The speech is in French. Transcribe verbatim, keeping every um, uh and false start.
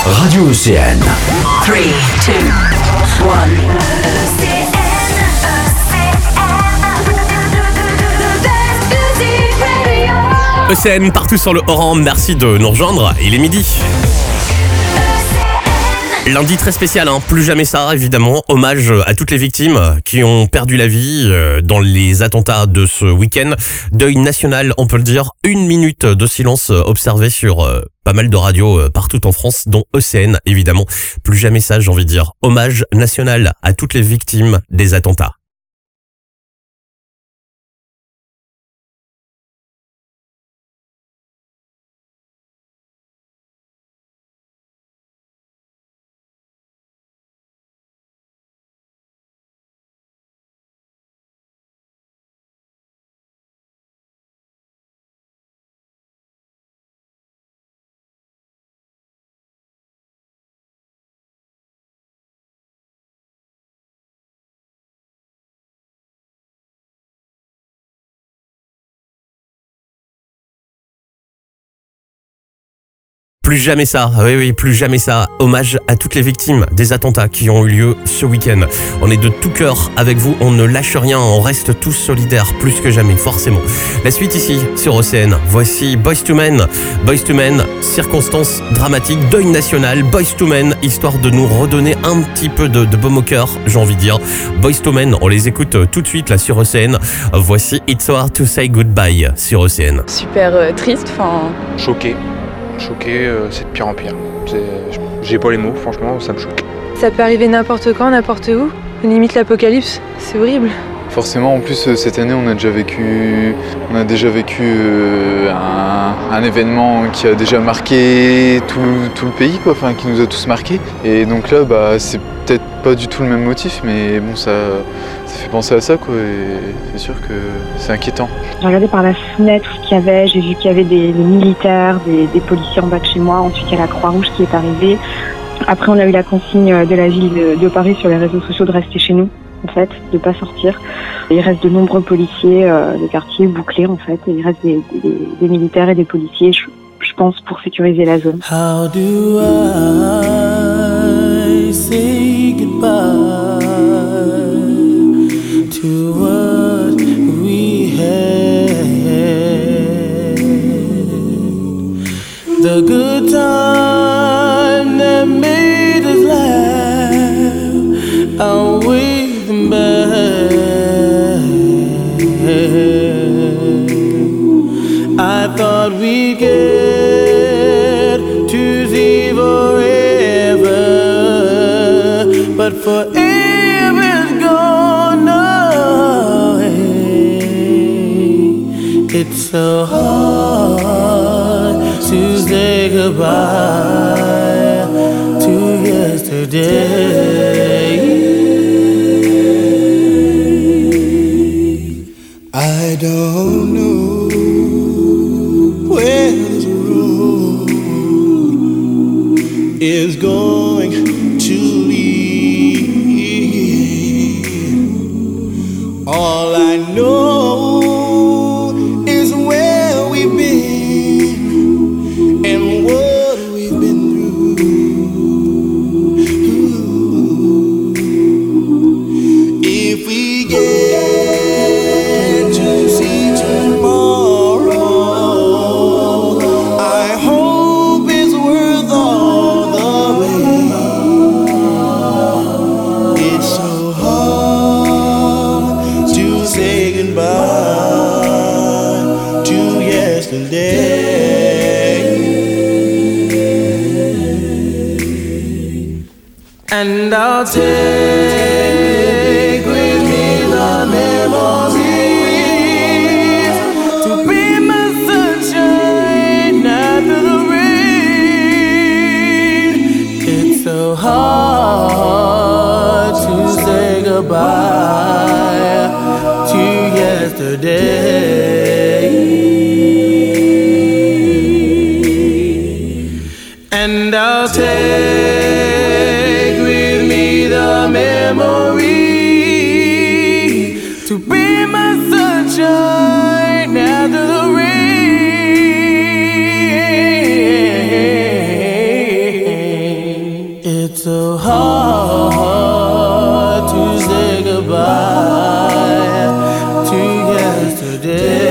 Radio Océane. trois, deux, un. E C N partout sur le Oran, merci de nous rejoindre, il est midi. Lundi très spécial, hein, plus jamais ça évidemment, hommage à toutes les victimes qui ont perdu la vie dans les attentats de ce week-end. Deuil national, on peut le dire, une minute de silence observé sur euh, pas mal de radios euh, partout en France, dont E C N évidemment. Plus jamais ça, j'ai envie de dire, hommage national à toutes les victimes des attentats. Plus jamais ça, oui oui, plus jamais ça. Hommage à toutes les victimes des attentats qui ont eu lieu ce week-end. On est de tout cœur avec vous, on ne lâche rien, on reste tous solidaires, plus que jamais, forcément. La suite ici, sur O C N, voici Boyz two Men. Boyz two Men, circonstances dramatiques, deuil national, Boyz two Men, histoire de nous redonner un petit peu de, de baume au cœur, j'ai envie de dire. Boyz two Men, on les écoute tout de suite là sur O C N. Voici It's So Hard to Say Goodbye sur O C N. Super euh, triste, enfin... Choqué. Choqué, euh, c'est de pire en pire. C'est... J'ai pas les mots, franchement, ça me choque. Ça peut arriver n'importe quand, n'importe où. Limite l'apocalypse, c'est horrible. Forcément, en plus, cette année, on a déjà vécu, on a déjà vécu euh, un, un événement qui a déjà marqué tout, tout le pays, quoi, enfin, qui nous a tous marqués. Et donc là, bah, c'est peut-être pas du tout le même motif, mais bon, ça, ça fait penser à ça, quoi, et c'est sûr que c'est inquiétant. J'ai regardé par la fenêtre ce qu'il y avait, j'ai vu qu'il y avait des, des militaires, des, des policiers en bas de chez moi, ensuite il y a la Croix-Rouge qui est arrivée. Après, on a eu la consigne de la ville de, de Paris sur les réseaux sociaux de rester chez nous, en fait, de pas sortir. Il reste de nombreux policiers, euh, des quartiers bouclés, en fait, et il reste des, des, des militaires et des policiers, je, je pense, pour sécuriser la zone. How do I say goodbye to what we had? The good time that made us laugh, I'll wave them back. I thought we'd get to see forever, but forever's gone away. It's so hard to say goodbye to yesterday. I don't know where this road is going to lead. All I know is where we've been and what we've been through. If we get to see tomorrow, I hope it's worth all the wait. It's so hard to say goodbye to yesterday. And I'll take with me the memories to be my sunshine after the rain. It's so hard to say goodbye to yesterday. And I'll take with me the memory to be my sunshine after the rain. hard to say goodbye to yesterday.